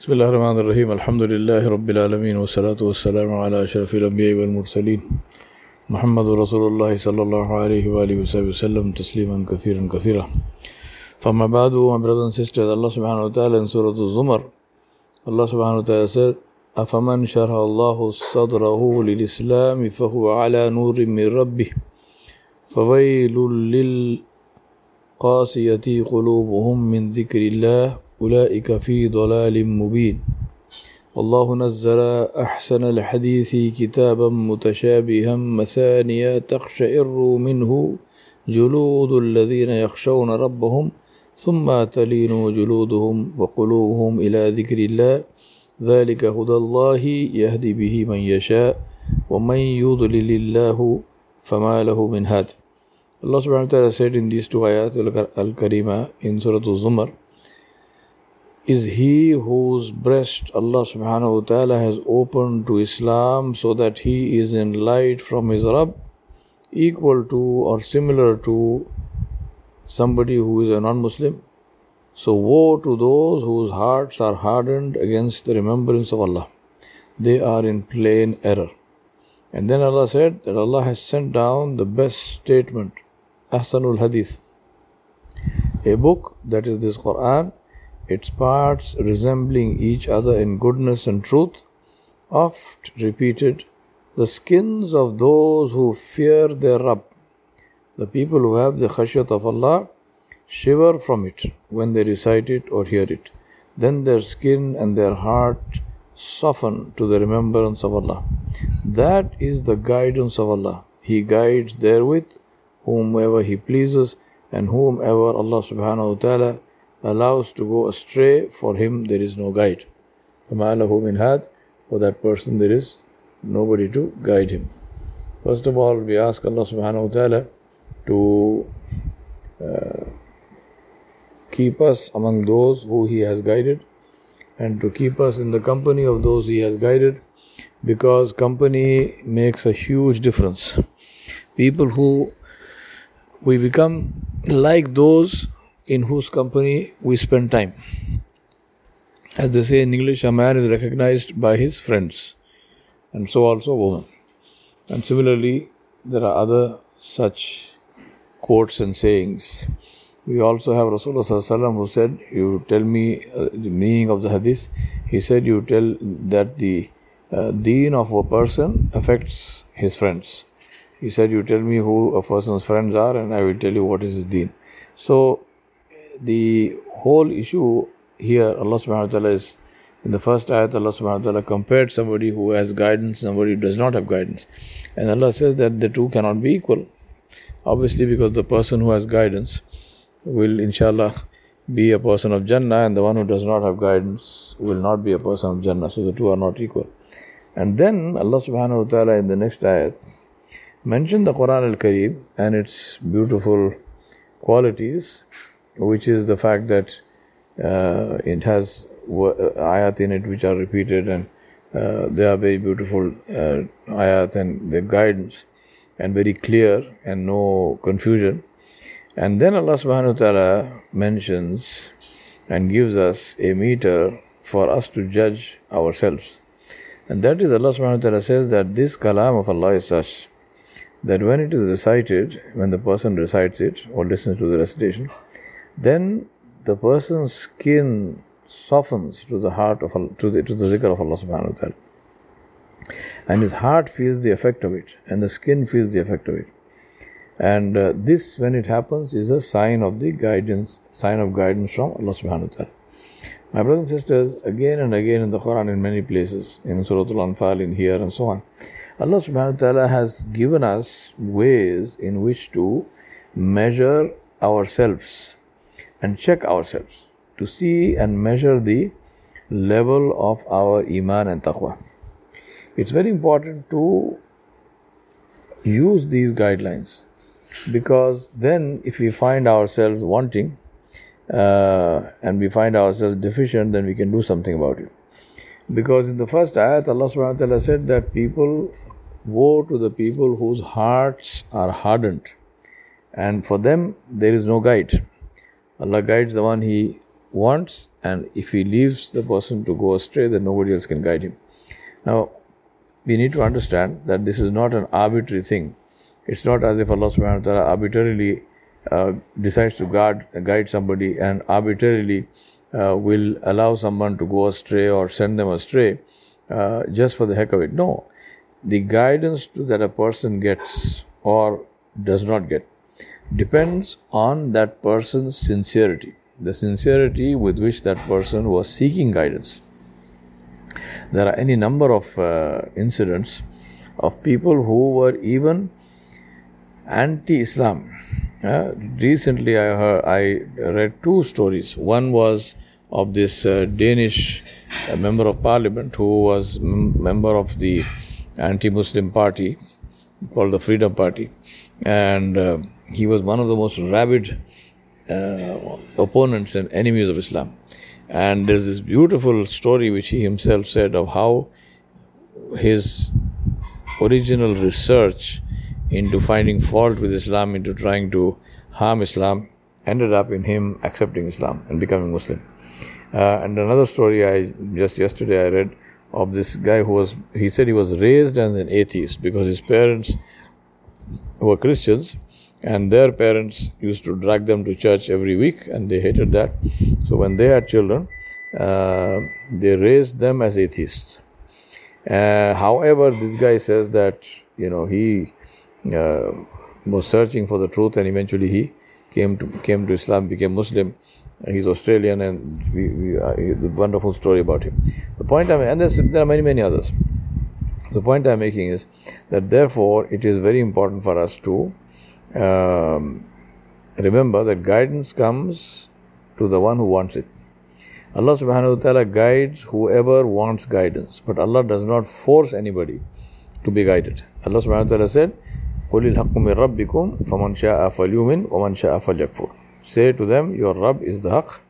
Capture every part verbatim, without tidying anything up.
بسم الله الرحمن الرحيم الحمد لله رب العالمين والصلاة والسلام على أشرف الأنبياء والمرسلين محمد رسول الله صلى الله عليه وآله وسلم تسليما كثيرا كثيرا. فما بعد, my brothers and sisters, Allah subhanahu wa ta'ala in Surah Al-Zumar, Allah subhanahu wa ta'ala said, أَفَمَنْ شَرَحَ اللَّهُ صَدْرَهُ لِلْإِسْلَامِ فَهُوَ عَلَى نُورٍ مِّن رَبِّهِ فَوَيْلٌ لِلْقَاسِيَةِ قُلُوبُهُم مِّن ذِكْرِ اللَّهِ أولئك في ضلال مبين. والله نزل أحسن الحديث كتابا متشابها مثانيا تقشعر منه جلود الذين يخشون ربهم ثم تلين جلودهم وقلوبهم إلى ذكر الله ذلك هدى الله يهدي به من يشاء ومن يضلل الله فما له من هاد. Allah subhanahu wa ta'ala said in these two ayat al-Karima in Surah Al-Zumar, is he whose breast Allah subhanahu wa ta'ala has opened to Islam so that he is in light from his Rabb, equal to or similar to somebody who is a non-Muslim? So woe to those whose hearts are hardened against the remembrance of Allah. They are in plain error. And then Allah said that Allah has sent down the best statement, Ahsanul Hadith, a book that is this Quran, its parts resembling each other in goodness and truth, oft repeated, the skins of those who fear their Rabb. The people who have the khashyat of Allah shiver from it when they recite it or hear it. Then their skin and their heart soften to the remembrance of Allah. That is the guidance of Allah. He guides therewith whomever He pleases, and whomever Allah subhanahu wa ta'ala allows to go astray, for him there is no guide. فَمَا لَهُ مِنْ هَادٍ, for that person there is nobody to guide him. First of all, we ask Allah subhanahu wa ta'ala to uh, keep us among those who He has guided, and to keep us in the company of those He has guided, because company makes a huge difference. People who we become like those in whose company we spend time. As they say in English, a man is recognized by his friends, and so also a woman. And similarly, there are other such quotes and sayings. We also have Rasulullah sallallahu alaihi wasallam who said, you tell me uh, the meaning of the hadith. He said, you tell that the uh, deen of a person affects his friends. He said, you tell me who a person's friends are, and I will tell you what is his deen. So, the whole issue here, Allah subhanahu wa ta'ala is, in the first ayat, Allah subhanahu wa ta'ala compared somebody who has guidance and somebody who does not have guidance. And Allah says that the two cannot be equal. Obviously, because the person who has guidance will, inshallah, be a person of Jannah, and the one who does not have guidance will not be a person of Jannah. So the two are not equal. And then Allah subhanahu wa ta'ala in the next ayat mentioned the Quran al-Kareem and its beautiful qualities, which is the fact that uh, it has ayat in it which are repeated, and uh, they are very beautiful uh, ayat, and their guidance and very clear and no confusion. And then Allah subhanahu wa ta'ala mentions and gives us a meter for us to judge ourselves. And that is, Allah subhanahu wa ta'ala says that this kalam of Allah is such that when it is recited, when the person recites it or listens to the recitation, then the person's skin softens to the heart of to the to the zikr of Allah subhanahu wa ta'ala, and his heart feels the effect of it, and the skin feels the effect of it. And uh, this, when it happens, is a sign of the guidance, sign of guidance from Allah subhanahu wa ta'ala. My brothers and sisters, again and again in the Quran, in many places, in Surah Al-Anfal, in here and so on, Allah subhanahu wa ta'ala has given us ways in which to measure ourselves and check ourselves, to see and measure the level of our iman and taqwa. It's very important to use these guidelines, because then if we find ourselves wanting uh, and we find ourselves deficient, then we can do something about it. Because in the first ayat, Allah subhanahu wa ta'ala said that people, woe to the people whose hearts are hardened, and for them there is no guide. Allah guides the one He wants, and if He leaves the person to go astray, then nobody else can guide him. Now, we need to understand that this is not an arbitrary thing. It's not as if Allah subhanahu wa ta'ala arbitrarily uh, decides to guard, guide somebody and arbitrarily uh, will allow someone to go astray or send them astray uh, just for the heck of it. No. The guidance to that a person gets or does not get depends on that person's sincerity, the sincerity with which that person was seeking guidance. There are any number of uh, incidents of people who were even anti-Islam. Uh, recently, I heard, I read two stories. One was of this uh, Danish uh, member of parliament who was m- member of the anti-Muslim party called the Freedom Party, and uh, he was one of the most rabid uh, opponents and enemies of Islam. And there's this beautiful story which he himself said of how his original research into finding fault with Islam, into trying to harm Islam, ended up in him accepting Islam and becoming Muslim. Uh, and another story I just yesterday I read of this guy who was, he said he was raised as an atheist because his parents were Christians and their parents used to drag them to church every week and they hated that. So when they had children, uh, they raised them as atheists. Uh, however, this guy says that, you know, he uh, was searching for the truth and eventually he came to came to Islam, became Muslim. He's Australian, and we, we, uh, the wonderful story about him. The point I'm, and there are many, many others. The point I'm making is that therefore it is very important for us to um, remember that guidance comes to the one who wants it. Allah subhanahu wa ta'ala guides whoever wants guidance, but Allah does not force anybody to be guided. Allah subhanahu wa ta'ala said, قُلِ الْحَقُّ مِنْ رَبِّكُمْ فَمَنْ شَاءَ فَلْيُؤْمِنْ وَمَنْ شَاءَ فَلْيَكْفُرْ. Say to them, your Rabb is the haqq.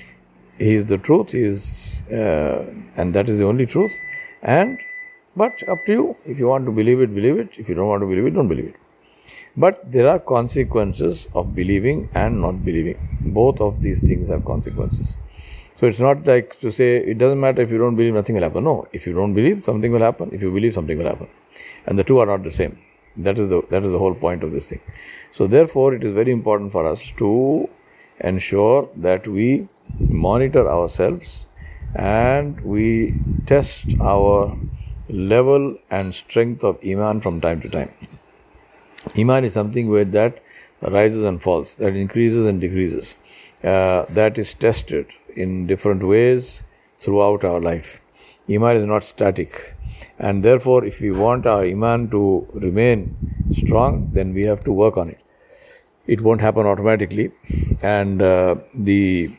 He is the truth. He is, uh, and that is the only truth. And, but up to you. If you want to believe it, believe it. If you don't want to believe it, don't believe it. But there are consequences of believing and not believing. Both of these things have consequences. So it's not like to say, it doesn't matter if you don't believe, nothing will happen. No, if you don't believe, something will happen. If you believe, something will happen. And the two are not the same. That is the that is the whole point of this thing. So therefore, it is very important for us to ensure that we monitor ourselves and we test our level and strength of Iman from time to time. Iman is something where that rises and falls, that increases and decreases, uh, that is tested in different ways throughout our life. Iman is not static. And therefore, if we want our Iman to remain strong, then we have to work on it. It won't happen automatically. And uh, the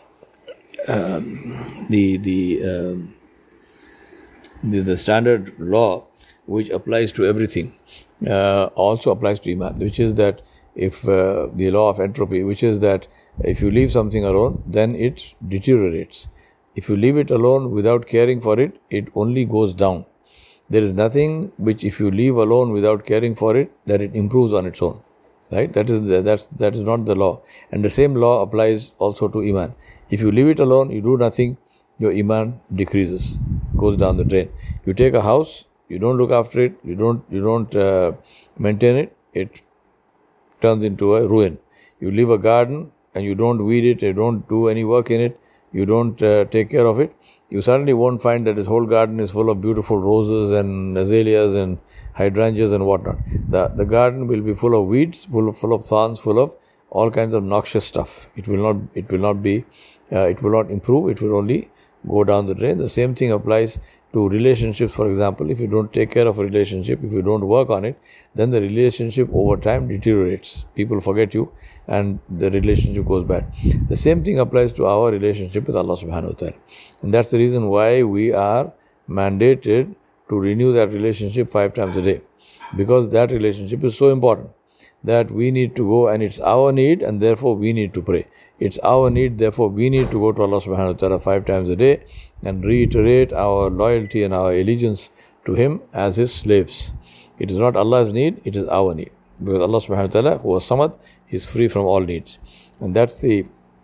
um, the the, um, the the standard law which applies to everything uh, also applies to Iman, which is that if uh, the law of entropy, which is that if you leave something alone, then it deteriorates. If you leave it alone without caring for it, it only goes down. There is nothing which, if you leave alone without caring for it, that it improves on its own. Right? That is the, that's that is not the law. And the same law applies also to Iman. If you leave it alone, you do nothing, your Iman decreases, goes down the drain. You take a house, you don't look after it, you don't you don't uh, maintain it, it turns into a ruin. You leave a garden and you don't weed it, you don't do any work in it, you don't uh, take care of it, you suddenly won't find that this whole garden is full of beautiful roses and azaleas and hydrangeas and whatnot. The the garden will be full of weeds, full of, full of thorns, full of all kinds of noxious stuff. It will not it will not be uh, it will not improve. It will only go down the drain. The same thing applies to relationships. For example, if you don't take care of a relationship, if you don't work on it, then the relationship over time deteriorates. People forget you and the relationship goes bad. The same thing applies to our relationship with Allah subhanahu wa ta'ala. And that's the reason why we are mandated to renew that relationship five times a day. Because that relationship is so important that we need to go, and it's our need, and therefore we need to pray. It's our need, therefore we need to go to Allah subhanahu wa ta'ala five times a day and reiterate our loyalty and our allegiance to Him as His slaves. It is not Allah's need, it is our need. Because Allah subhanahu wa ta'ala, who was Samad, He is free from all needs. And that's the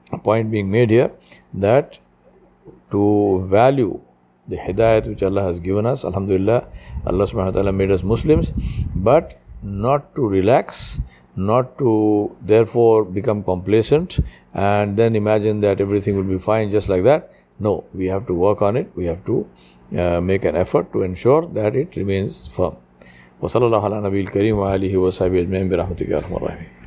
A point being made here that to value the hidayat which Allah has given us, alhamdulillah, Allah subhanahu wa ta'ala made us Muslims, but not to relax, not to therefore become complacent and then imagine that everything will be fine just like that. No, we have to work on it. We have to uh, make an effort to ensure that it remains firm. وصلى الله على نبي الكريم وآله وصحبه أجمعين برحمتك يا أرحم الراحمين.